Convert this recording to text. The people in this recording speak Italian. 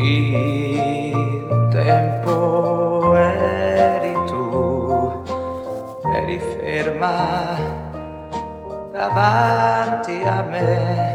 Il tempo eri tu, eri ferma davanti a me.